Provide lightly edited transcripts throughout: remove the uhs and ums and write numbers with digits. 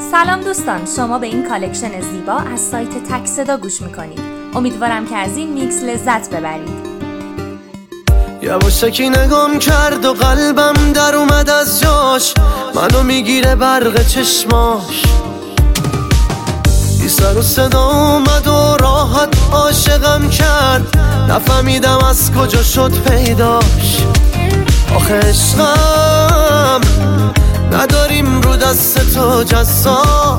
سلام دوستان، شما به این کالکشن زیبا از سایت تک صدا گوش میکنید. امیدوارم که از این میکس لذت ببرید. یواشکی نگام کرد و قلبم در اومد از جاش، منو میگیره برق چشماش. بی سر و صدا اومد و راحت عاشقم کرد، نفهمیدم از کجا شد پیداش. آخه عشقم نداریم رو دست تو جزا،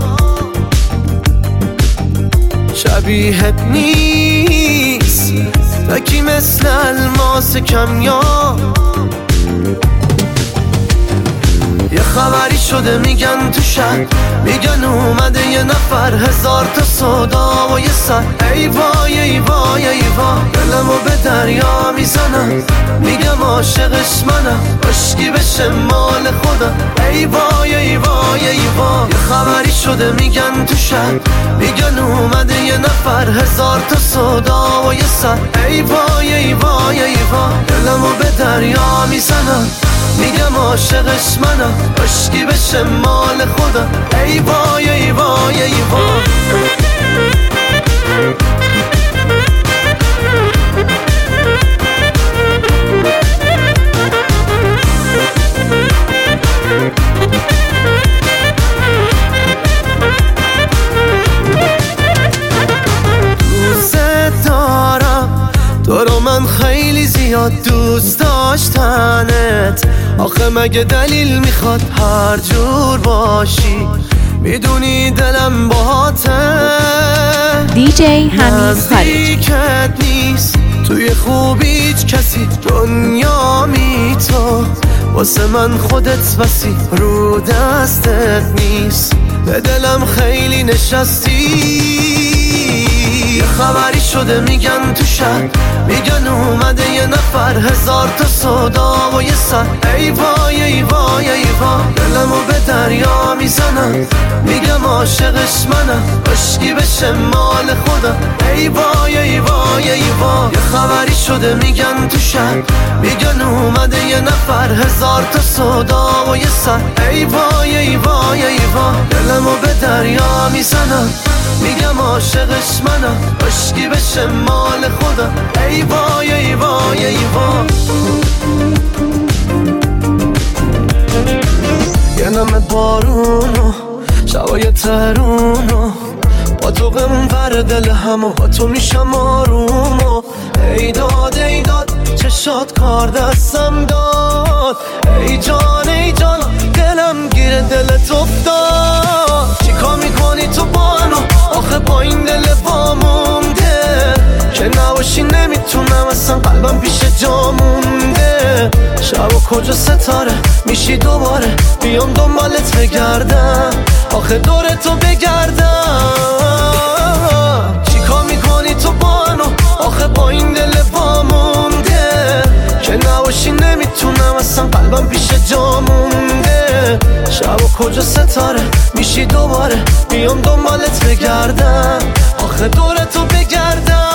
شبیهت نیست نکی مثل الماس کمیاب. یه خبری شده میگن تو شهر، میگن اومده یه نفر، هزار تا صدا و یه سر. ای وای ای وای ای وای، دلمو به دریا میزنم، میگم عاشقش منم، عشقی بشه مال خودم. ای وای ای وای ای وای، یه خبری شده میگن تو شهر، میگن اومده یه نفر، هزار تا صدا و یه سر. ای وای ای وای ای وای، دلمو به دریا میزنم، میگم عاشقش منم، عشقی بشه مال خودم. ای وای ای وای ای وای. دوست دارم تو رو، من خیلی زیاد دوست داشتنت. آخه مگه دلیل میخواد هر جور باشی، میدونی دلم باهاته. دیجی حمید نزدیکت نیست توی خوبی هیچ کسی، دنیامی تو واسه من خودت بسی، رو دستت نیست، به دلم خیلی نشستی. یه خبری شده میگن تو شهر، میگن اومده یه نفر، هزار تا صدا و یه سر. ای وای ای وای ای وای، دلمو به دریا میزنم، میگم عاشقش منم، عشقی بشه مال خودم. ای وای ای وای ای وای، یه خبری شده میگن تو شهر، میگن اومده یه نفر، هزار تا صدا و یه سر. ای وای ای وای ای وای، دلمو به دریا میزنم، میگم عاشقش منم، عشقی بشه مال خودم. ای وای ای وای ای وای. یه نم بارونو شبای ترونو، با تو غمور دل همو، با تو میشم آرومو. ای داد ای داد چشات کار دستم داد، ای جان دلم گیره دلت افتاد. چیکار میکنی تو با منو، آخه با این دل وامونده، که نباشی نمیتونم اصلا، قلبم پیش جا مونده. شب و کجا ستاره میشی دوباره، بیام دنبالت بگردم، آخه دور تو بگردم. چیکار میکنی تو با منو، آخه با این دل وامونده، که نباشی نمیتونم اصلا، قلبم پیش جا مونده. شب و کجا ستاره میشی دوباره، بیام دنبالت بگردم، آخه دور تو بگردم.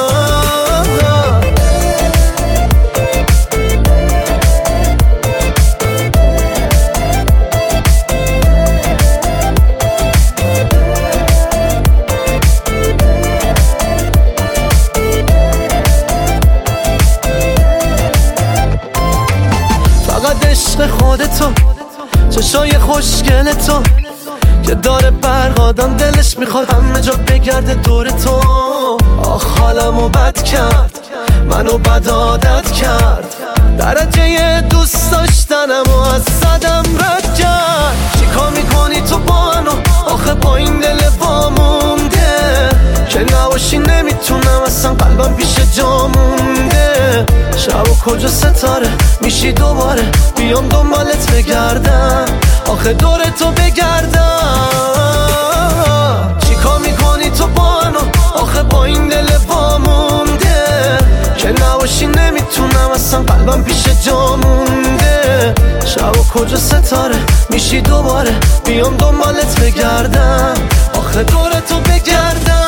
فقط عشق خودتو، چشای خوشگل تو که داره برق، آدم دلش میخواد همه جا بگرده دور تو. آخ حالمو بد کرد، منو بد عادت کرد، درجه دوست داشتنمو از صدم رد کرد. چیکار میکنی تو با منو، آخه با این دل وامونده، که نباشی نمیتونم اصلا، قلبم پیش جا مونده. شب و کجا ستاره میشی دوباره، بیام دنبالت بگردم، آخه دور تو بگردم. چیکار میکنی تو با منو، آخه با این دل وامونده، که نباشی نمیتونم اصلا، قلبم پیش جا مونده. شب و کجا ستاره میشی دوباره، بیام دنبالت بگردم، آخه دور تو بگردم.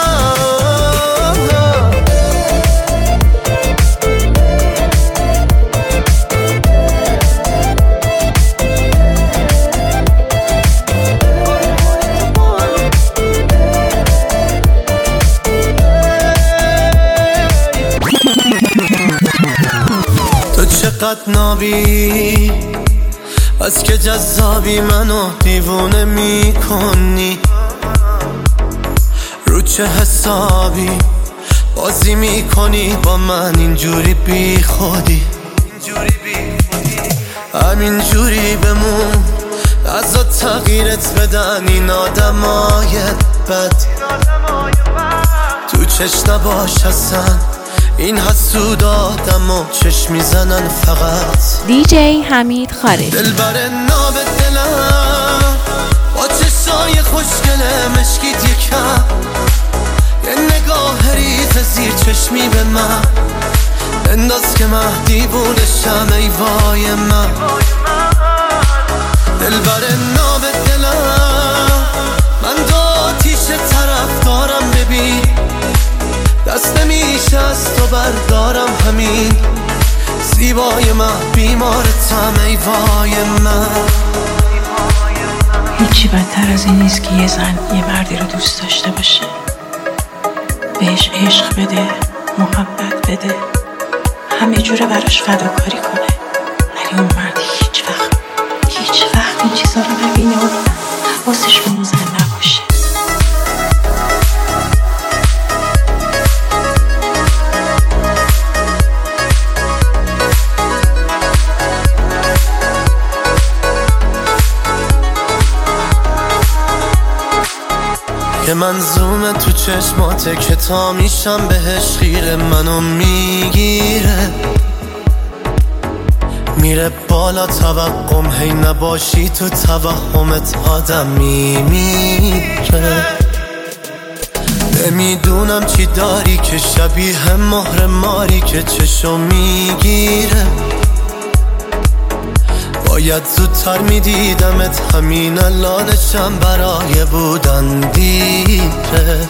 عشقت نابی، از که جذابی منو دیوونه میکنی. رو چه حسابی بازی میکنی با من اینجوری بی خودی؟ همینجوری بمون، ازا تغییرت بدن این آدمای بد. تو چشم نباش اصلا، این حسود آدم و چشم میزنن فقط. دیجی حمید خارج. دلبر ناب دلم با چشای خوشگله مشکیت یکم، یه نگاه ریز زیر چشمی به من انداز که من دیوونشم. ای وای من دلبر ناب دلم، من دو آتیش طرف دارم ببین، دست نمیشه از تو بردارم همین. زیبای من بیمارتم ای وای من. هیچی بدتر از این نیست که یه زن یه مردی رو دوست داشته باشه، بهش عشق بده، محبت بده، همه جوره براش فداکاری کنه، ولی اون مرد هیچ وقت این چیزا رو نبینه و حواسش به اون زن نباشه. که منظومه تو چشماته که تا میشم بهش خیره، منو میگیره میره بالا توقم، هی نباشی تو توهمت آدم میمیره. نمیدونم چی داری که شبیه مهر ماری که چشو میگیره. باید زودتر میدیدمت، همین الانشم برای بودن دیره.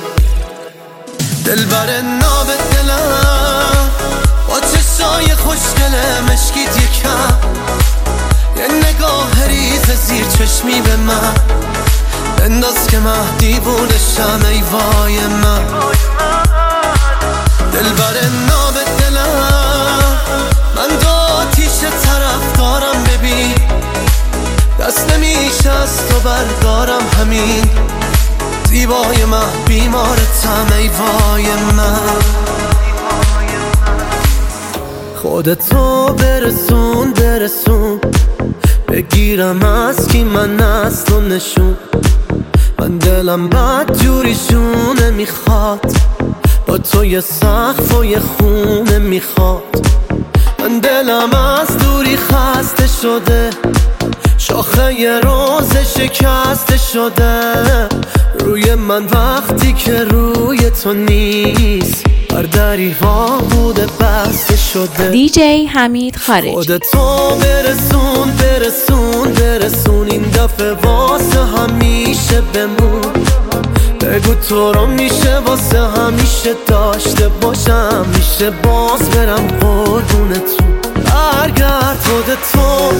دلبر ناب دلم با چشای خوشگله مشکیت یکم، یه نگاه ریز زیر چشمی به من انداز که من دیوونشم. ای وای من دلبر ناب دلم، من دو آتیش طرف دارم ببین، دست نمیشه از تو بردارم همین. زیبای من بیمارتم ای وای من. خودتو برسون بگیرم از کی من اصل و نشون. من دلم بد جوریشونه میخواد، با تو یه سقف و یه خونه میخواد. من دلم از دوری خسته شده، شاخه یه روز شکسته شده. روی من وقتی که روی تو نیست، بر دریها بوده بسته شده. دیجی حمید خارج. خودتو برسون این دفعه واسه همیشه بمون. بگو تو رو میشه واسه همیشه داشته باشم، میشه باز برم قربونتون. برگرد خودتو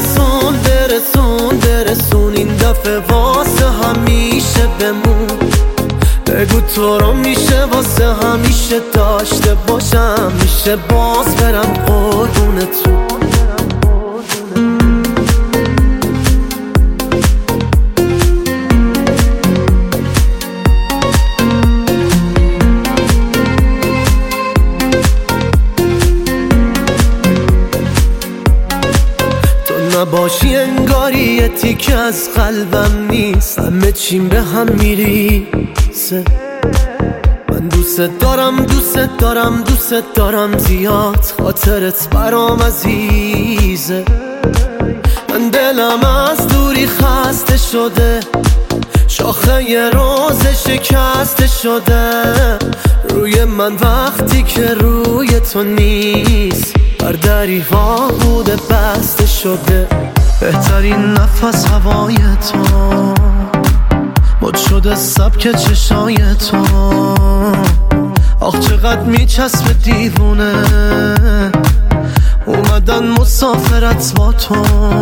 برسون این دفعه واسه همیشه بمون. بگو تو رو میشه واسه همیشه داشته باشم، میشه باز برم قربونتون. نباشی انگاری یه تیکه از قلبم نیست، همه چیم به هم میریزه. من دوست دارم زیاد، خاطرت برام عزیزه. من دلم از دوری خسته شده، شاخه یه روز شکسته شده. روی من وقتی که روی تو نیست، بر دریها بوده بسته شده. بهترین نفس هوای تو، مد شده سبک چشای تو. آخ چقدر میچسبه دیوونه، اومدن مسافرت با تو.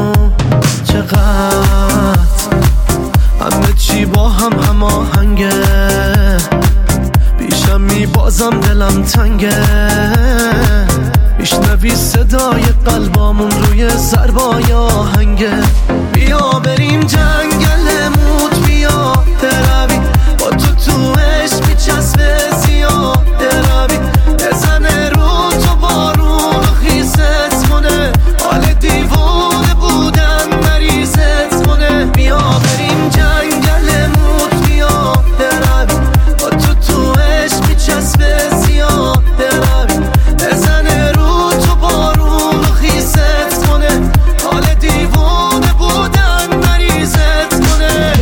چقدر همه چی با هم هماهنگه، بیشم میبازم دلم تنگه. میشنوی صدای قلبامون روی ضربای آهنگه. بیا بریم جنگل موت، بیا دروی با تو عشق میچسبه زیاد روی، بزنه رو تو بارون و خیست کنه، حال دیوانه بودن مریضت کنه. بیا بریم جنگل موت، بیا دروی با تو عشق میچسبه زیاد روی، بزنه رو تو بارون و خیست کنه، حال دیوانه بودن مریضت کنه.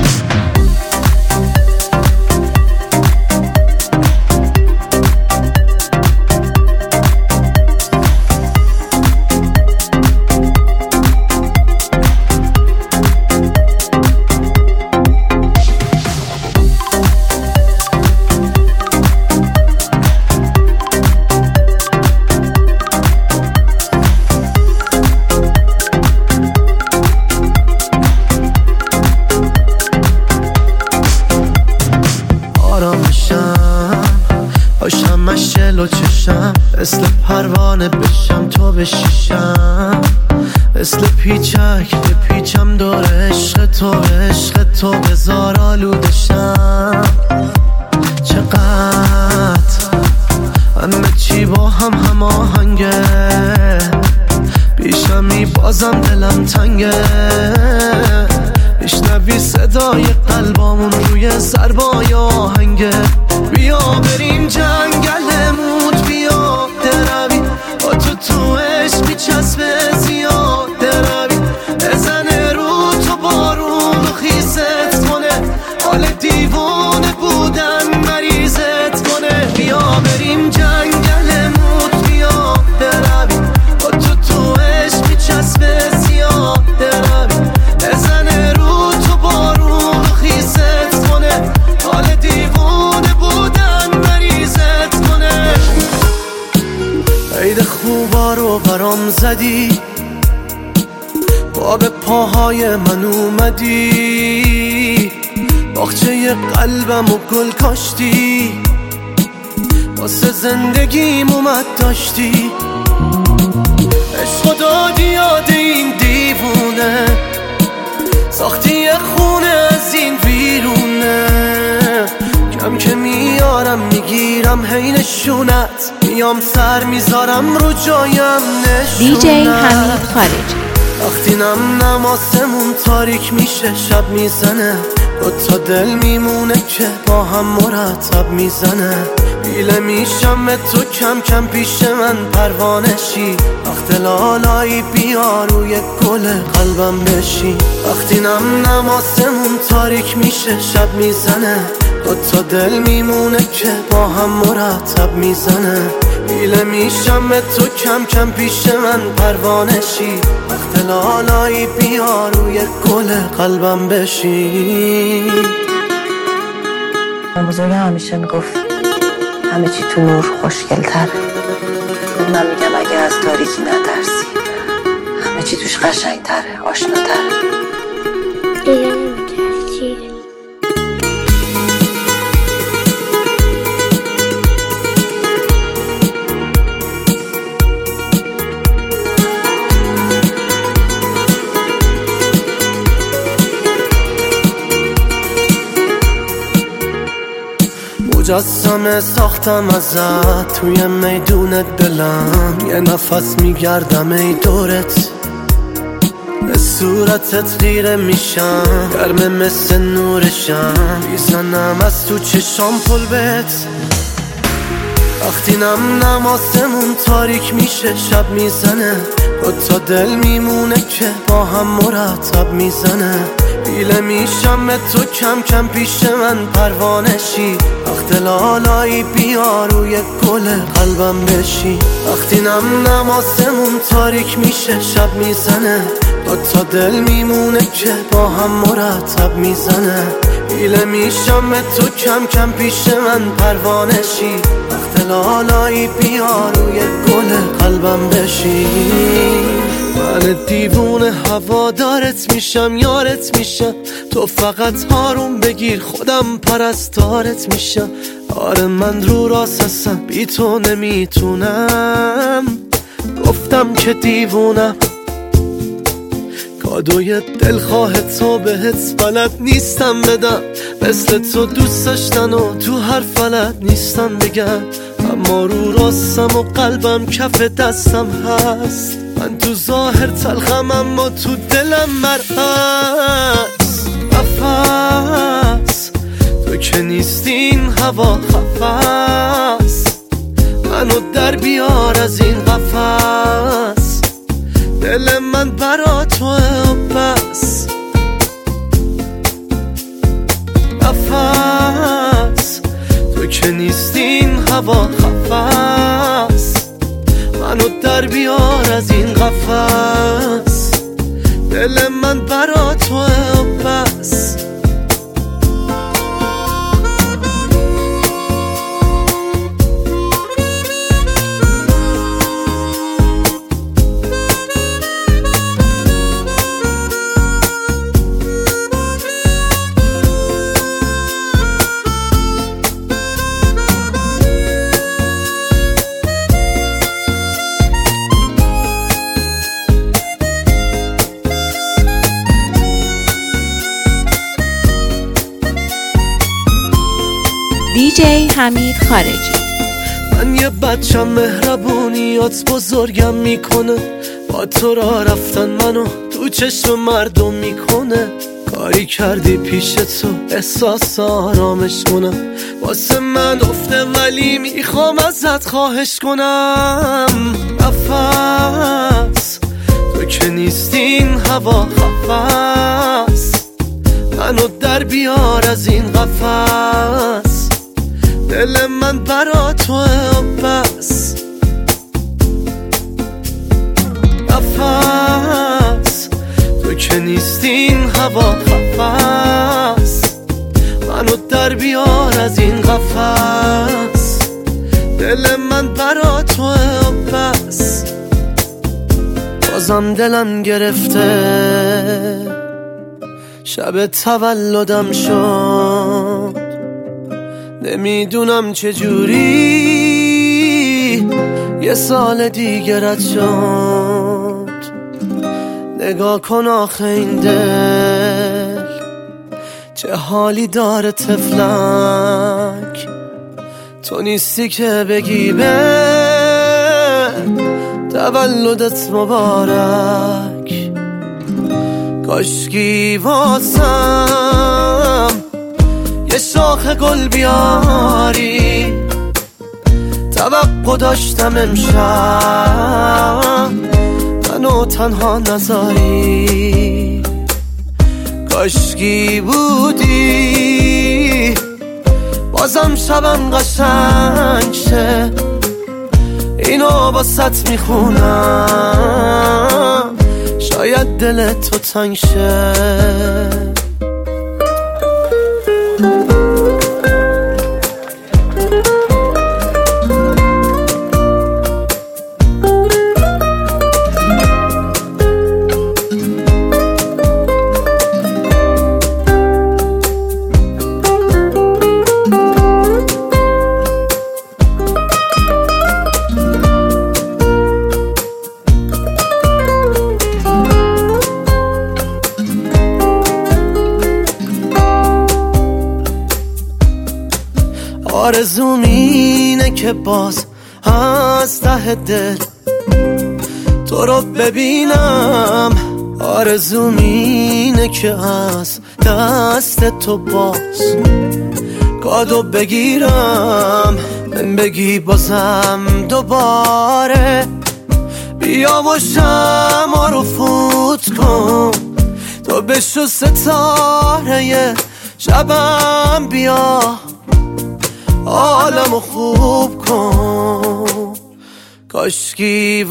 باشم مشل و چشم، مثل پروانه بشم تو بشیشم، مثل پیچک پیچم دور عشق تو بزار آلودشم. چقدر همه چی با هم آهنگه، بیشمی بازم دلم تنگه. میشنوی صدای قلبامون روی ضربای آهنگه. بیا بریم جنگل موت، بیا دروی با تو عشق میچسبه زیاد روی، بزنه رو تو بارون و خیست کنه، حال دیوانه بودن مریضت کنه. بیا بریم جنگل موت، بیا دروی با تو عشق میچسبه زیاد روی، بزنه رو تو بارون و خیست کنه، حال دیوانه بودن مریضت کنه. عید خوبا رو برام زدی، با به پاهای من اومدی، باغچه قلبم و گل کاشتی، واسه زندگیم اومد داشتی. عشق دادی یاد این دیوونه، ساختی خونه از این ویرونه، کم که میارم میگیرم حینشونت، میام سر میذارم رو جایم نشونت. دیجی حمید خارجی. وقتی نم آسمون تاریک میشه شب میزنه، دوتا دل میمونه که با هم مرتب میزنه. بیله میشم به تو کم کم پیش من پروانشی، وقت لالایی بیا روی گل قلبم بشی. وقتی نم آسمون تاریک میشه شب میزنه، دوتا دل میمونه که با هم مرتب میزنه. بیله میشم به تو کم کم پیش من پروانشی، وقت لالایی بیا روی گل قلبم بشی. من بزرگم همیشه میگفت همه چی تو نور خوشگل‌تره. من میگم اگه از تاریکی نترسی، همه چی توش قشنگ‌تره، آشناتره. دیگه نمیترسی؟ مجسمه ساختم ازت توی میدون دلم، یه نفس میگردم ای دورت، به صورتت خیره میشم، گرمه مثل نورشم، میزنم از تو چشام پلبت. وقتی نم آسمون تاریک میشه شب میزنه، دوتا دل میمونه که با هم مرتب میزنه. بیله میشم به تو کم کم پیش من پروانشی، وقت لالایی بیا روی گل قلبم بشی. وقتی نم آسمون تاریک میشه شب میزنه، دوتا دل میمونه که با هم مرتب میزنه. بیله میشم به تو کم کم پیش من پروانشی، وقت لالایی بیا روی گل قلبم بشی. من دیوونه هوادارت میشم، یارت میشم، تو فقط هارون بگیر خودم پرستارت میشم. آره من رو راست هستم، بی تو نمیتونم. گفتم که دیوونم، کادوی دلخواه تو بهت بلد نیستم بدم، مثل تو دوست داشتن و تو هر فلت نیستم بگم، اما رو راستم و قلبم کف دستم هست. من تو ظاهر تلخم اما تو دلم مرعز. نفس تو که نیستین هوا خفص، منو در بیار از این قفس، دل من برا توه و بس. نفس تو که نیستین هوا خفص، منو در بیار از این قفس، دل من برا توه و بس. دیجی حمید خارجی. من یه بچم مهربونیات بزرگم میکنه، با تو را رفتن منو تو چشم مردم میکنه. کاری کردی پیش تو احساس آرامش کنم، واسه من افته ولی میخوام ازت خواهش کنم. نفس تو که نیستین هوا خفص، منو در بیار از این قفس، دل من برا توه و بس. نفس تو که نیستین هوا خفص، منو در بیار از این قفس، دل من برا توه و بس. بازم دلم گرفته، شب تولدم شد، نمیدونم چجوری یه سال دیگه رد شد. نگاه کن آخه این دل چه حالی داره طفلک، تو نیستی که بگی به تولدت مبارک. کاشکی واسم یه شاخ گل بیاری، توقع داشتم امشب منو تنها نذاری. کاشکی بودی بازم شبم قشنگ شه، اینو باست میخونم شاید دل تو تنگ شه. آرزوم اینه که باز از ته دل تو رو ببینم، آرزوم اینه که از دست تو باز کادو بگیرم، من بگی بازم دوباره بیا و شمع رو فوت کن، تو بشو ستاره شبم، بیا عالمو خوب کن. کاشکی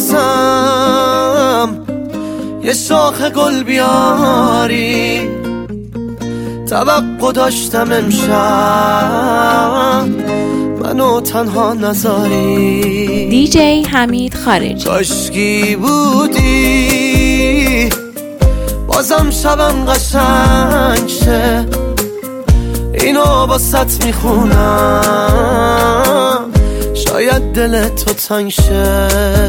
واسم یه شاخ گل بیاری، توقع داشتم امشب منو تنها نذاری. دیجی حمید خارجی. کاشکی بودی بازم شبم قشنگ شه، اینو باست میخونم شاید دل تو تنگ شه.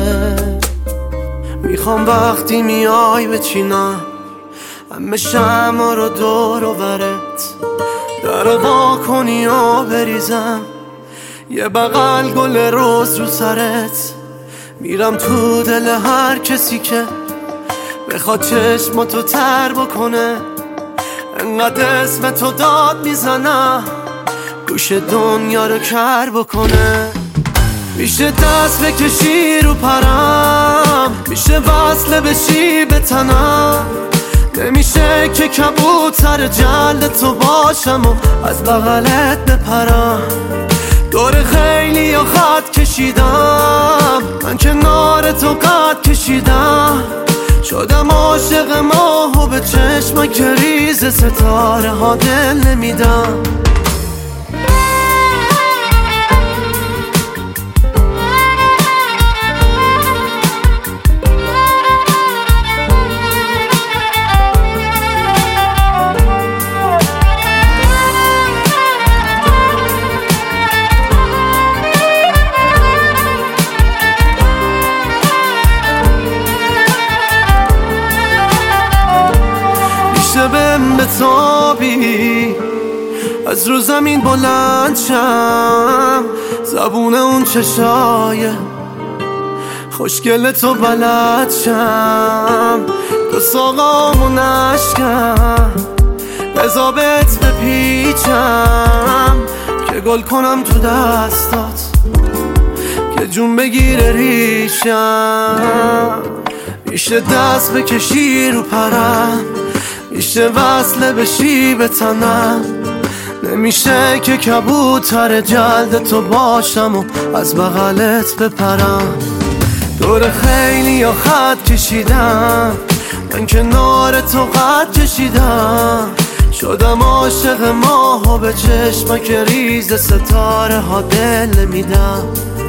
میخوام وقتی میای بچینم همه شمع رو دور و برت، در وا کنی و بریزم یه بغل گل روز رو سرت. میرم تو دل هر کسی که بخواد چشماتو تر بکنه، انقدر اسم تو داد میزنم گوش دنیا رو کر بکنه. میشه دست بکشی رو پرم، میشه وصله بشی به تنم، نمیشه که کبوتر جلد تو باشم و از بغلت بپرم. دور خیلی یا خط کشیدم، من کنار تو قد کشیدم، شدم عاشق ماه و به چشم که ریز ستاره ها دل نمیدم. بهم بتابی از رو زمین بلند شم، زبون اون چشای خوشگل تو بلد شم، دو ساقامو نشکم بزابت بپیچم که گل کنم تو دستات که جون بگیره ریشم. میشه دست بکشی رو پرم، میشه وصله بشی به تنم، نمیشه که کبوتر جلد تو باشم و از بغلت بپرم. دور خیلی یا خط کشیدم، من کنار تو قد کشیدم، شدم عاشق ماه و به چشم که ریز ستاره ها دل میدم.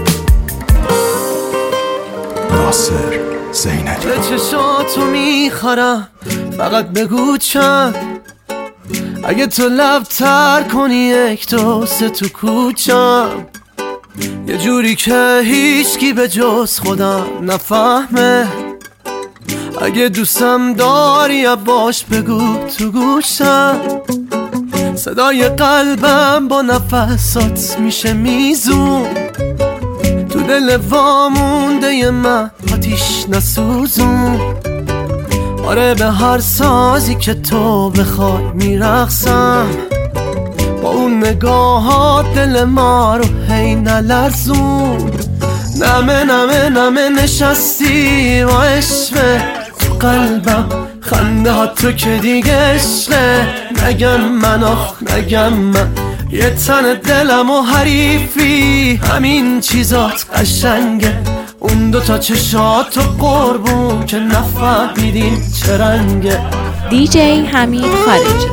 ناصر زینالی به چشاتو میخورم، فقط بگو چند، اگه تو لب تر کنی یک دو سه تو کوچم، یه جوری که هیچکی به جز خودم نفهمه. اگه دوستم داری باش بگو تو گوشم، صدای قلبم با نفسات میشه میزون، تو دل وامونده من آتیش نسوزون. آره به هر سازی که تو بخوای میرقصم، با اون نگاهات دل ما رو هی نلرزون. نمه نمه نمه نشستی با عشق تو قلبم، خنده ها تو که دیگه عشقه. نگم من آخ نگم من، یه تن دلم و حریفی، همین چیزات قشنگه. اون دوتا چشات و قربون که نفهمیدیم چه رنگه. دیجی حمید خارجی.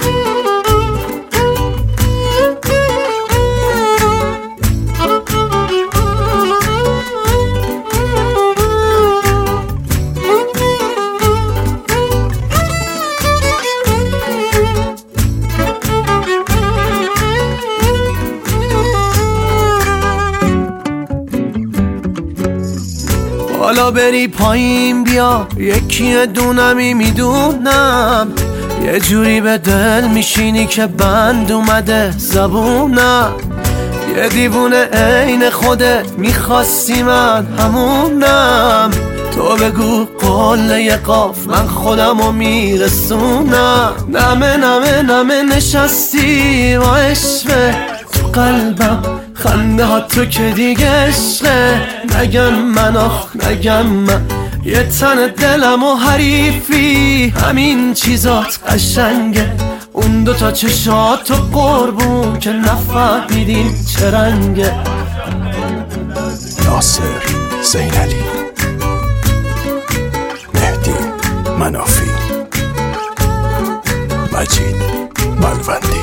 حالا بری پایین بیا، یکی دونمی میدونم، یه جوری به دل میشینی که بند اومده زبونم. یه دیوونه عین خودت میخواستی من همونم، تو بگو قله قاف من خودمو میرسونم. نمه نمه نمه نشستی با عشق تو قلبم، خنده ها تو که دیگه عشقه. نگم من آخ نگم من، یه تن دلم و حریفی، همین چیزات قشنگه. اون دوتا چشات و قربون که نفهمیدیم چه رنگه. ناصر زینالی، مهدی منافی، مجید ملوندی.